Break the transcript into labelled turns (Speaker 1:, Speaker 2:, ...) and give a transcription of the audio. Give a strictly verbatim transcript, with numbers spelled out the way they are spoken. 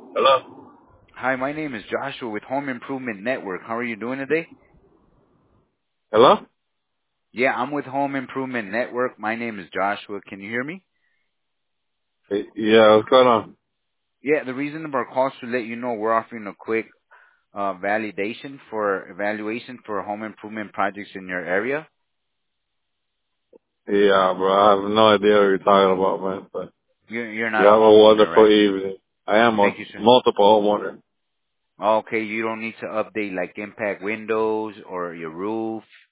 Speaker 1: Hello?
Speaker 2: Hi, my name is Joshua with Home Improvement Network. How are you doing today?
Speaker 1: Hello?
Speaker 2: Yeah, I'm with Home Improvement Network. My name is Joshua. Can you hear me?
Speaker 1: Hey, yeah, what's going on?
Speaker 2: Yeah, the reason of our call is to let you know we're offering a quick uh, validation for evaluation for home improvement projects in your area.
Speaker 1: Yeah, bro, I have no idea what you're talking about, man, but
Speaker 2: You're, you're
Speaker 1: you
Speaker 2: not a
Speaker 1: have a
Speaker 2: homeowner,
Speaker 1: wonderful
Speaker 2: right?
Speaker 1: evening. I am a
Speaker 2: Thank you, sir.
Speaker 1: multiple homeowner.
Speaker 2: Okay, you don't need to update like impact windows or your roof.